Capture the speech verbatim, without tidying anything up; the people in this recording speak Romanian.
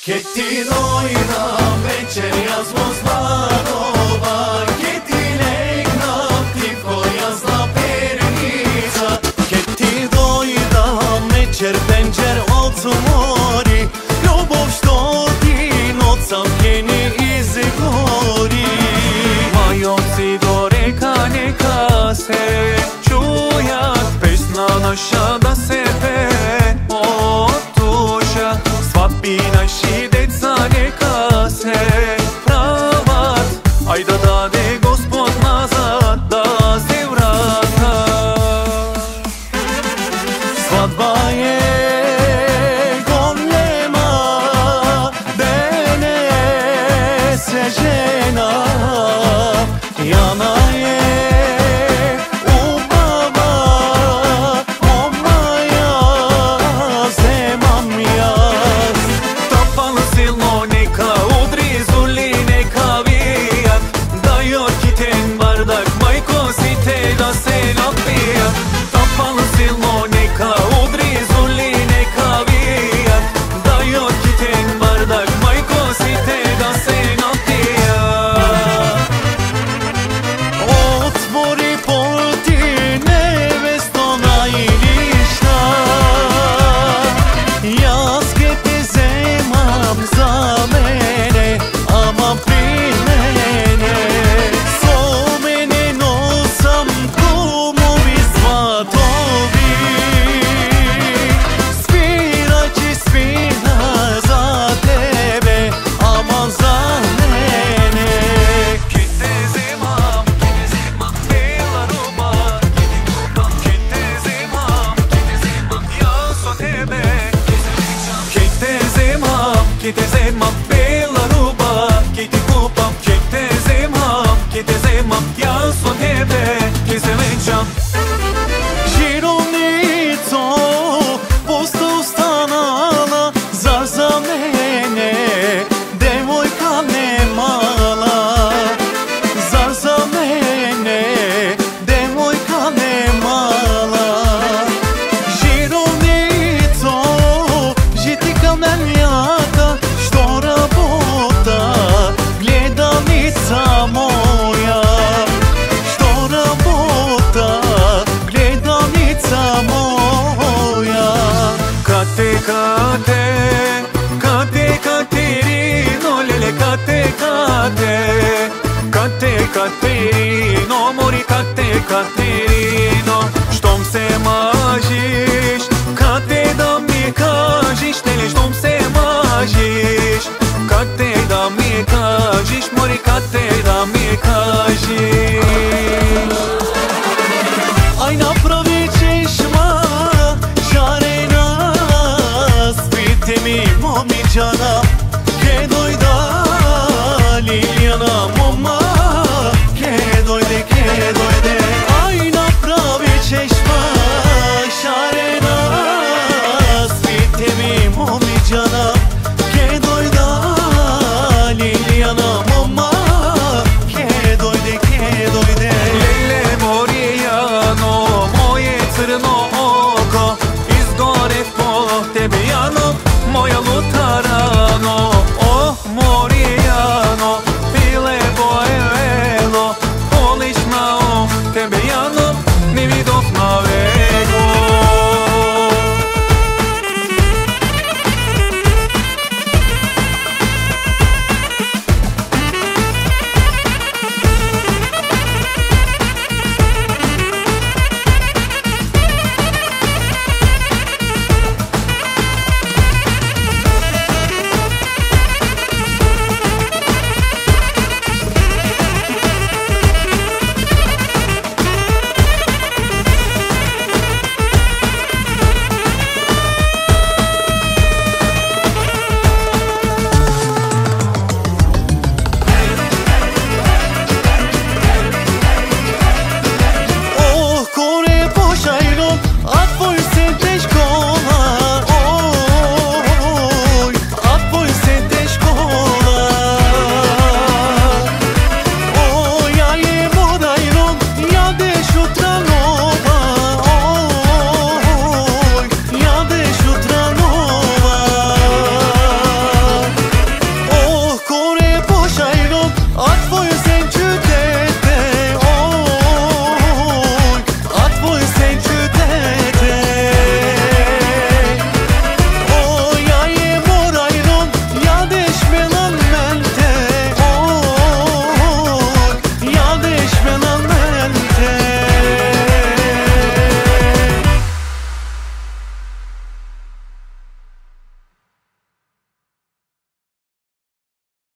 Che ti dojna večerja zvozdlanova, che ti legna ptivkoja zla pernica. Che ti dojna večer penđer odsumori, ljubov što ti nocam pjeni izgori. Majomci do reka neka se čujat, pesna naša da se pe otuža. Svapi naši deca neka se pravat, aj da dade Gospod nazad da se vrata. Svadba je golema, denese žena, Jana je Che te zemam bela ruba, che ti kupam, che te zemam, che te zemam, ja sam tebe, che se većam. Žirovnico, postao stanala, zar za mene, devojka ne mala. Zar za mene, devojka ne mala. Žirovnico, žiti ka meni jaka, moja, što rabota, gledanica moja. Kate, kate, kate, Katerino, lele, kate, kate, kate, Katerino, mori, kate, Katerino, štom se mažiš, kate da mi kažiš, lele, štom se mažiš, kate da mi kažiš, mori, kate da mi kažiš. Aj napravit ćeš ma žarena, spite mi momiđana, ke dojda Liljana moma, ke dojde, ke dojde. Aj napravit ćeš ma žarena, spite mi momiđana, ke dojda Liljana moma, ke dojde, ke dojde. Lele Morijano, moje crno oko, izgore po tebi Jano, moja lutarano.